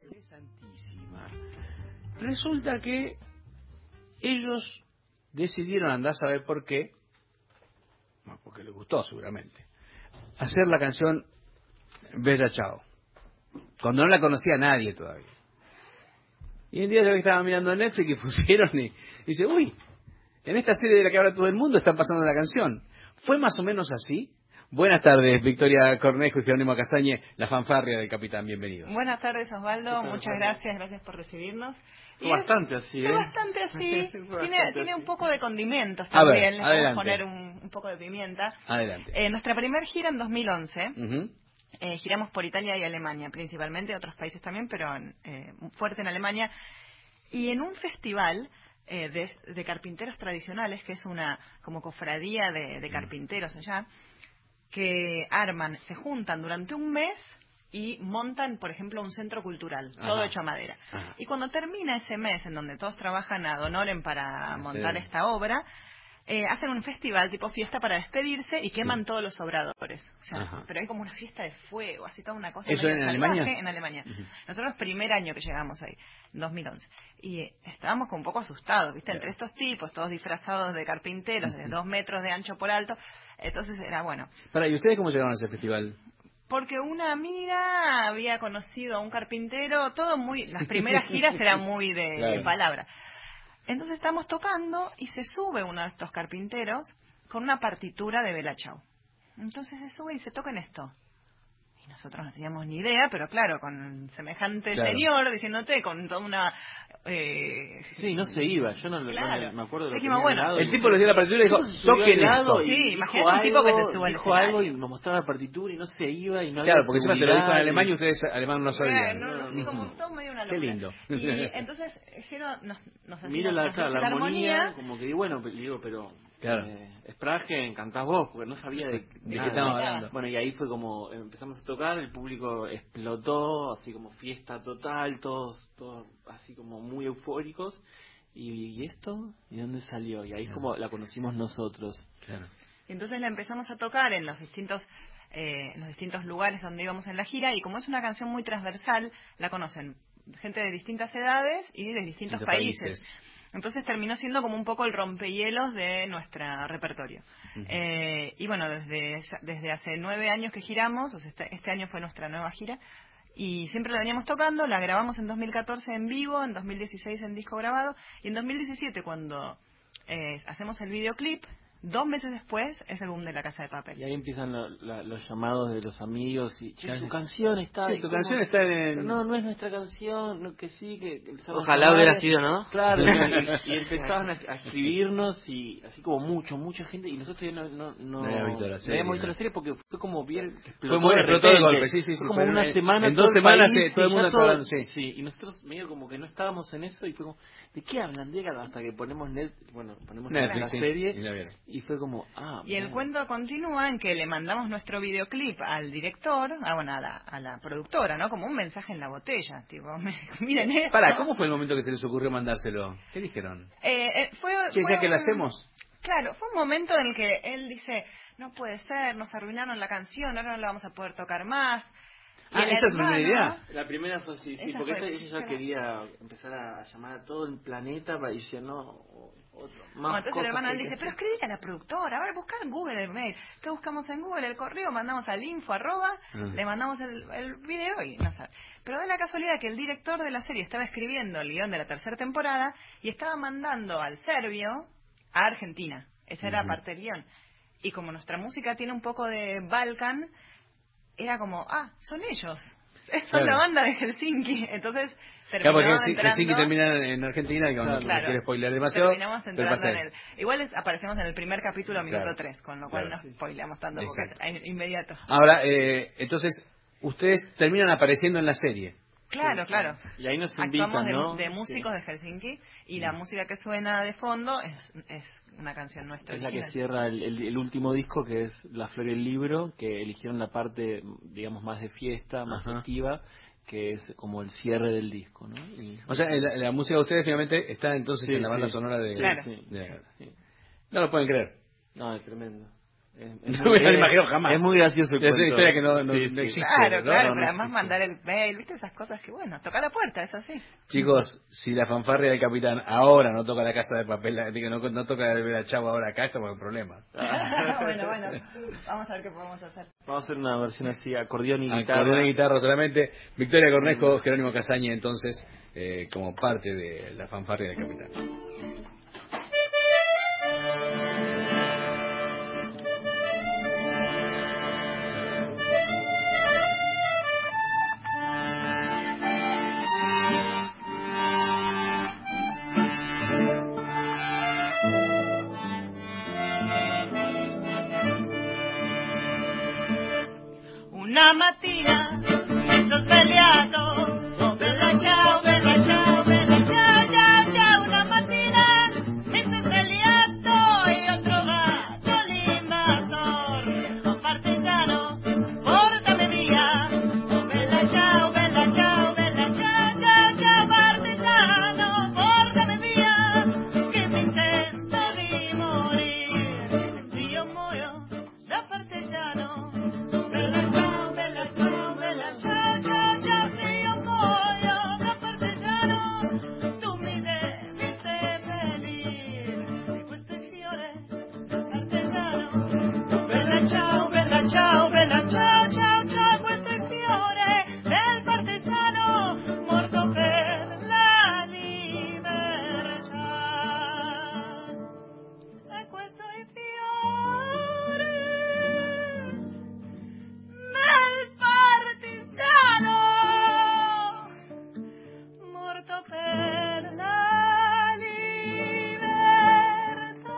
Interesantísima. Resulta que ellos decidieron, andar a saber por qué, porque les gustó seguramente, hacer la canción Bella Ciao, cuando no la conocía nadie todavía. Y un día yo estaba mirando Netflix y pusieron y dice, uy, en esta serie de la que habla todo el mundo están pasando la canción. ¿Fue más o menos así? Buenas tardes, Victoria Cornejo y Jerónimo Casañe, la fanfarria del Capitán, bienvenidos. Buenas tardes, Osvaldo, muchas gracias por recibirnos. Fue bastante así, Fue bastante así, tiene un poco de condimentos A ver, también, le adelante. podemos poner un poco de pimienta. Adelante. Nuestra primer gira en 2011, Uh-huh. giramos por Italia y Alemania principalmente, otros países también, pero fuerte en Alemania, y en un festival de carpinteros tradicionales, que es una como cofradía de carpinteros allá, que se juntan durante un mes y montan, por ejemplo, un centro cultural, todo hecho a madera. Ajá. Y cuando termina ese mes, en donde todos trabajan ad honorem para montar esta obra, hacen un festival tipo fiesta para despedirse y queman todos los obradores. O sea, pero hay como una fiesta de fuego, así toda una cosa. ¿Eso en salvaje, Alemania? En Alemania. Uh-huh. Nosotros primer año que llegamos ahí, 2011. Y estábamos como un poco asustados, ¿viste? Entre estos tipos, todos disfrazados de carpinteros, de 2 metros de ancho por alto. Entonces era bueno. ¿Y ustedes cómo llegaron a ese festival? Porque una amiga había conocido a un carpintero, las primeras giras eran muy de palabra. Entonces estamos tocando y se sube uno de estos carpinteros con una partitura de Bella Ciao. Entonces se sube y se toca en esto. Y nosotros no teníamos ni idea, pero claro, con semejante señor diciéndote, con toda una... Sí, no se iba, yo no me acuerdo de lo que dijimos, bueno, el tipo le dio la partitura y dijo, toquen esto. Sí, imagínate un tipo que te sube al dijo algo y nos mostraba la partitura y no se iba y no claro, había porque encima te lo dijo en alemán y ustedes alemán no sabían. Sí, como todo medio una locura. Qué lindo. Y entonces Jero nos miro la armonía, como que digo, bueno, pero claro. Sprache, cantás vos, porque no sabía de qué estamos hablando. Bueno, y ahí fue como empezamos a tocar, el público explotó, así como fiesta total, todos así como muy eufóricos. ¿Y esto? ¿Y dónde salió? Y ahí es como la conocimos nosotros. Claro. Y entonces la empezamos a tocar en los distintos lugares donde íbamos en la gira, y como es una canción muy transversal, la conocen gente de distintas edades y de distintos países. Entonces terminó siendo como un poco el rompehielos de nuestro repertorio. Uh-huh. Y bueno, desde hace 9 años que giramos, o sea, este año fue nuestra nueva gira, y siempre la veníamos tocando, la grabamos en 2014 en vivo, en 2016 en disco grabado, y en 2017 cuando hacemos el videoclip, 2 meses después es el boom de La Casa de Papel. Y ahí empiezan los llamados de los amigos y tu canción está... Sí, tu canción está en... No es nuestra canción, no, que sí, que... Ojalá hubiera sido, ¿no? Claro, y empezaban a escribirnos y así como mucha gente, y nosotros ya no habíamos visto la serie porque fue como bien... Explotó de golpe, sí. Fue como una semana... En 2 semanas todo el mundo estaba hablando, sí. Y nosotros medio como que no estábamos en eso y fue como, ¿de qué hablan? Hasta que ponemos Netflix, la serie... Y fue como, y el cuento continúa en que le mandamos nuestro videoclip al director, a la productora, ¿no? Como un mensaje en la botella, tipo, miren esto. ¿Cómo fue el momento que se les ocurrió mandárselo? ¿Qué dijeron? Ya que lo hacemos. Claro, fue un momento en el que él dice, no puede ser, nos arruinaron la canción, ahora no la vamos a poder tocar más. ¿Esa es tu primera idea? La primera fue sí, porque ella ya quería empezar a llamar a todo el planeta para decir, entonces el hermano él dice, pero escribite a la productora, a ver, buscar en Google el mail. ¿Qué buscamos en Google? El correo, mandamos al info, le mandamos el video y no sabe. Pero da la casualidad que el director de la serie estaba escribiendo el guión de la 3ª temporada y estaba mandando al serbio a Argentina. Esa era parte del guión. Y como nuestra música tiene un poco de Balkan, era como, son ellos. Son la banda de Helsinki. Entonces porque Helsinki termina en Argentina, y no quiero spoilear demasiado. Terminamos entrando igual aparecemos en el primer capítulo, minuto 3, con lo cual no spoileamos tanto porque es inmediato. Ahora, entonces, ustedes terminan apareciendo en la serie. Claro. Y ahí nos invitan, actuamos de músicos de Helsinki, y la música que suena de fondo es una canción nuestra. Es la que cierra el último disco, que es La Flor y el Libro, que eligieron la parte, digamos, más de fiesta, más festiva, que es como el cierre del disco, ¿no? O sea, la música de ustedes finalmente está entonces en la banda sonora de... Claro. No lo pueden creer. No, es tremendo. No me lo imagino jamás. Es muy gracioso el es cuento. una historia que no existe. Claro, ¿verdad? pero además mandar el mail, ¿viste? Esas cosas que, bueno, toca la puerta, es así. Chicos, si la fanfarria del Capitán ahora no toca la Casa de Papel, no toca el Bella Ciao ahora acá, estamos en problema. Bueno, vamos a ver qué podemos hacer. Vamos a hacer una versión así, acordeón y guitarra. Acordeón y guitarra solamente. Victoria Cornejo, Jerónimo Casaña, entonces, como parte de la fanfarria del Capitán. Una mattina mi sono svegliato, oh bella ciao, bella ciao, bella ciao, ciao, ciao. Una mattina mi sono svegliato e ho trovato l'invasor, oh partigiano, portami via, oh bella ciao, bella ciao, bella ciao, ciao, ciao, partigiano, portami via, che mi intento di morire, se io muoio da partigiano. Bella ciao, bella ciao, bella ciao, ciao, ciao, se io muoio da partigiano, tu mi devi seppellire di questo fiore partigiano. Bella ciao, bella ciao, bella ciao, ciao, ciao, questo è il fiore del partigiano morto per la libertà. E questo è il fiore del partigiano morto per la libertà.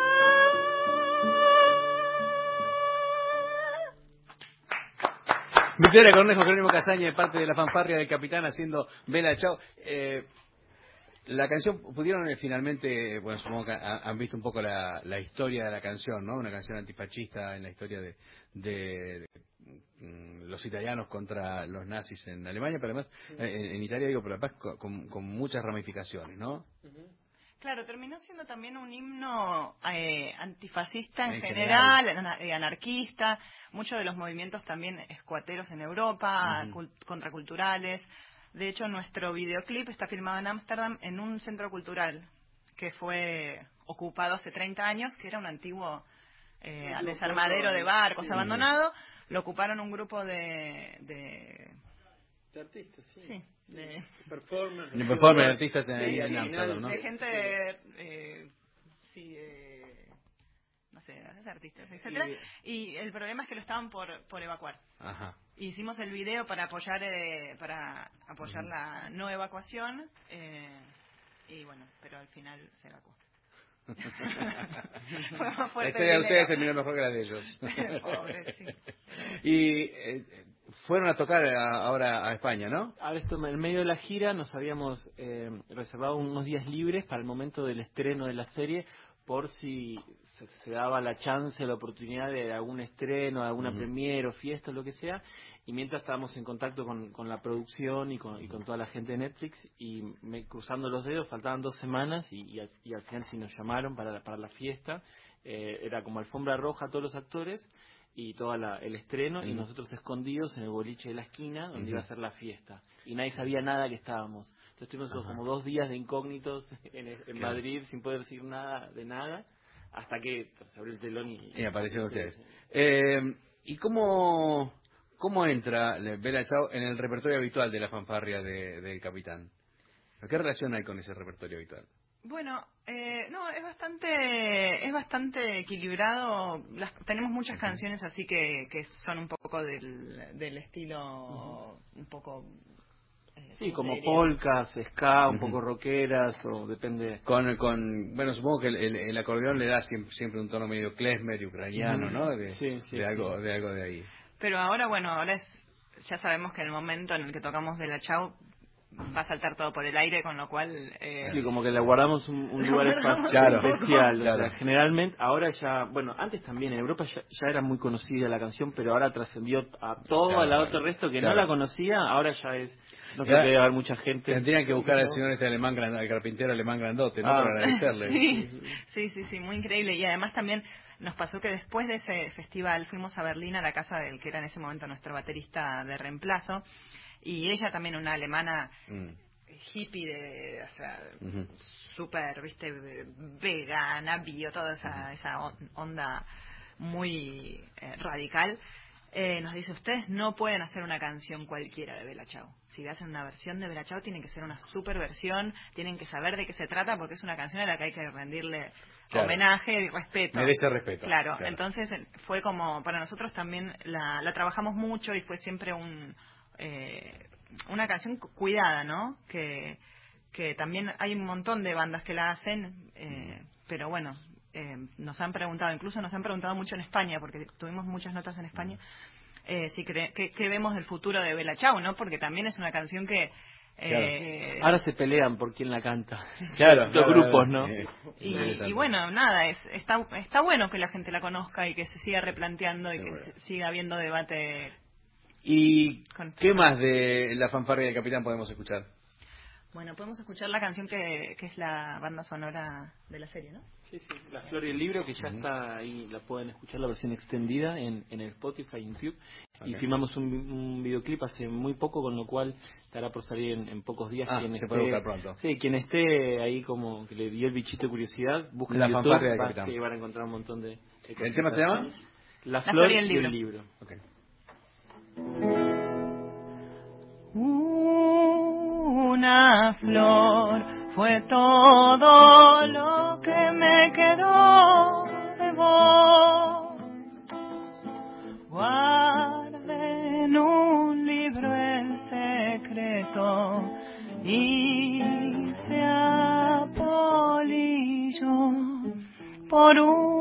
Victoria Cornejo, Jerónimo Casaña, de parte de la fanfarria del Capitán, haciendo Bella Ciao. La canción, pudieron finalmente, bueno, supongo que han visto un poco la historia de la canción, ¿no? Una canción antifascista en la historia de los italianos contra los nazis en Alemania, pero además en Italia, digo, por la paz, con muchas ramificaciones, ¿no? Claro, terminó siendo también un himno antifascista en general, anarquista, muchos de los movimientos también escuateros en Europa, contraculturales. De hecho, nuestro videoclip está filmado en Ámsterdam en un centro cultural que fue ocupado hace 30 años, que era un antiguo desarmadero de barcos abandonado. Lo ocuparon un grupo de artistas, sí, de performers, artistas en Ámsterdam, ¿no? De gente, no sé, artistas, etcétera. Y el problema es que lo estaban por evacuar. Ajá. Hicimos el video para apoyar la no evacuación y bueno, pero al final se evacuó. Fue más fuerte. La historia de ustedes terminó mejor que la de ellos. Pobre, sí. Y fueron a tocar ahora a España, ¿no? Ahora en medio de la gira nos habíamos reservado unos días libres para el momento del estreno de la serie, por si se daba la chance, la oportunidad de algún estreno, de alguna premiere o fiesta, lo que sea. Y mientras estábamos en contacto con la producción y con toda la gente de Netflix, y cruzando los dedos, faltaban 2 semanas y al final sí nos llamaron para la fiesta. Era como alfombra roja a todos los actores y todo el estreno, y nosotros escondidos en el boliche de la esquina donde iba a ser la fiesta. Y nadie sabía nada que estábamos. Entonces tuvimos como 2 días de incógnitos en Madrid sin poder decir nada de nada, hasta que se abrió el telón y aparecieron ustedes. ¿Y cómo entra Bella Ciao en el repertorio habitual de la fanfarria del Capitán? ¿Qué relación hay con ese repertorio habitual? Bueno, no, es bastante equilibrado. Tenemos muchas canciones así que son un poco del estilo un poco sí, como polkas, ska, un poco rockeras, o depende. Bueno, supongo que el acordeón le da siempre un tono medio klezmer y ucraniano, ¿no? De algo de ahí. Pero ahora ya sabemos que en el momento en el que tocamos Bella Ciao va a saltar todo por el aire, con lo cual sí, como que le guardamos un lugar especial. Claro. O sea, generalmente, ahora ya, bueno, antes también en Europa ya era muy conocida la canción, pero ahora trascendió a todo el resto que no la conocía. Ahora ya es, no creo que debe haber mucha gente. Tendrían que buscar al señor al carpintero alemán grandote, ¿no? Para agradecerle. Sí, muy increíble. Y además también nos pasó que después de ese festival fuimos a Berlín, a la casa del que era en ese momento nuestro baterista de reemplazo, y ella también, una alemana hippie, o sea, súper, viste, vegana, bio, toda esa onda muy radical. Nos dice, ustedes no pueden hacer una canción cualquiera de Bella Ciao. Si hacen una versión de Bella Ciao, tienen que ser una super versión, tienen que saber de qué se trata, porque es una canción a la que hay que rendirle homenaje y respeto. Merece respeto. Claro, entonces fue como, para nosotros también la trabajamos mucho y fue siempre una canción cuidada, ¿no? Que también hay un montón de bandas que la hacen, pero bueno, nos han preguntado mucho en España, porque tuvimos muchas notas en España, si que vemos del futuro de Bella Ciao, ¿no? Porque también es una canción que ahora se pelean por quién la canta. Los grupos, ¿no? Y bueno, nada, está bueno que la gente la conozca y que se siga replanteando y que siga habiendo debate. ¿Y qué más de La fanfarria del capitán podemos escuchar? Bueno, podemos escuchar la canción que es la banda sonora de la serie, ¿no? Sí, La Flor y el Libro, que ya está ahí, la pueden escuchar la versión extendida en el Spotify y en YouTube. Y filmamos un videoclip hace muy poco, con lo cual estará por salir en pocos días. Puede buscar pronto. Sí, quien esté ahí como que le dio el bichito de curiosidad, busquen La YouTube, fanfarria del capitán. Sí, van a encontrar un montón de cosas. ¿El tema se llama? La Flor y el Libro. Okay. Una flor fue todo lo que me quedó de vos. Guardé en un libro el secreto y se apolilló por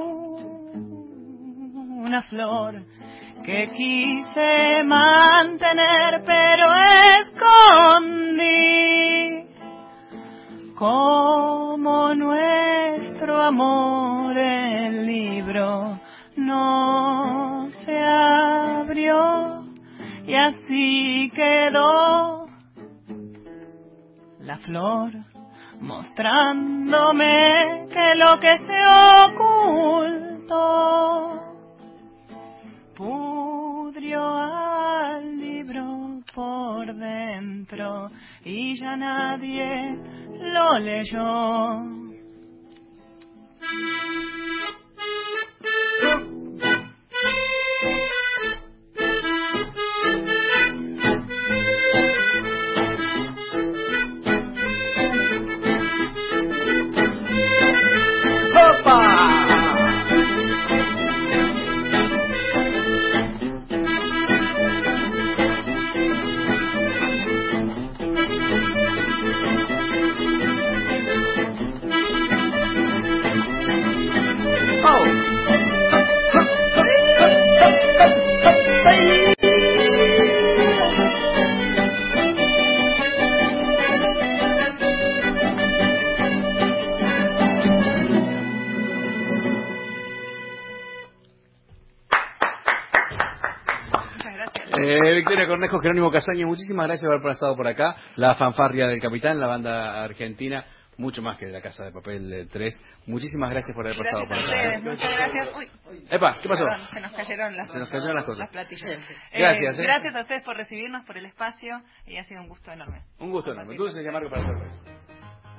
una flor que quise mantener, pero escondí. Como nuestro amor, el libro no se abrió y así quedó la flor, mostrándome que lo que se ocultó pudrió al libro por dentro y ya nadie lo leyó. Victoria Cornejo, Jerónimo Casaña, muchísimas gracias por haber pasado por acá. La fanfarria del capitán, la banda argentina, mucho más que La Casa de Papel 3. Muchísimas gracias por haber pasado por acá. Muchas gracias. Epa, ¿qué pasó? Perdón, se nos cayeron las cosas. Las platillas. Gracias. Gracias a ustedes por recibirnos, por el espacio, y ha sido un gusto enorme. Un gusto enorme. Dulce y amargo para todos.